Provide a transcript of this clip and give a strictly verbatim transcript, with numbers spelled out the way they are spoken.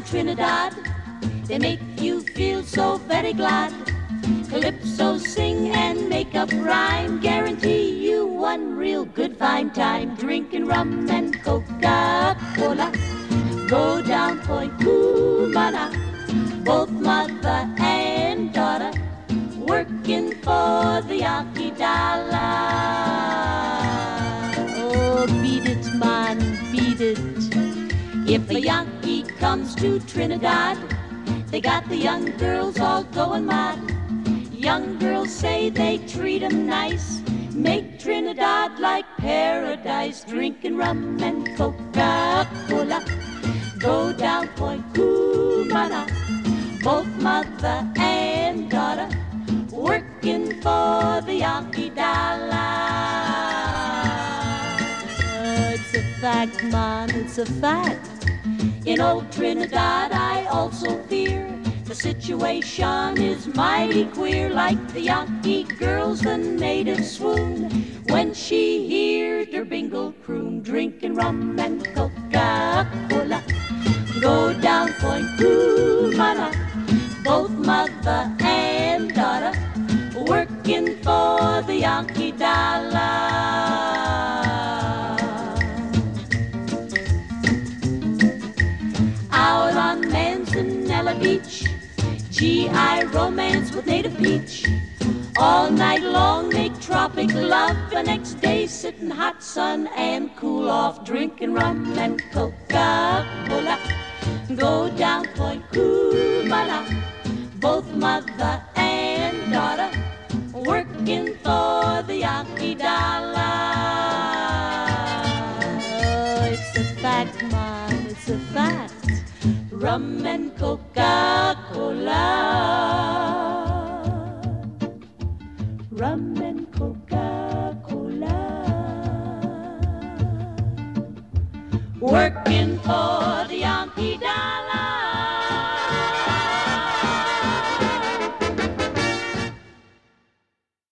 Trinidad. They make you feel so very glad. Calypso sing and make up rhyme, guarantee you one real good fine time. Drinking rum and Coca-Cola, go down Point Cumana, both mother and daughter, working for the Yankee dollar. Oh, beat it, man, beat it. If a Yankee comes to Trinidad, they got the young girls all going mad. Young girls say they treat 'em nice, make Trinidad like paradise. Drinking rum and Coca-Cola, go down Point Cumana, both mother and daughter, working for the Yankee dollar. It's a fact, man, it's a fact. In old Trinidad I also fear the situation is mighty queer. Like the Yankee girls, the natives swoon when she hears her bingle croon. Drinking rum and Coca-Cola, go down Point Cumana, both mother and daughter, working for the Yankee dollar. Out on Manzanella Beach, G I romance with native peach. All night long make tropic love, the next day sit in hot sun and cool off. Drinking rum and Coca-Cola, go down Point Cumana, both mother and daughter, working for the Yankee dollar. Oh, it's a fact, man, it's a fact. Rum and Coca-Cola, rum and Coca-Cola, working for the Yankee dollar.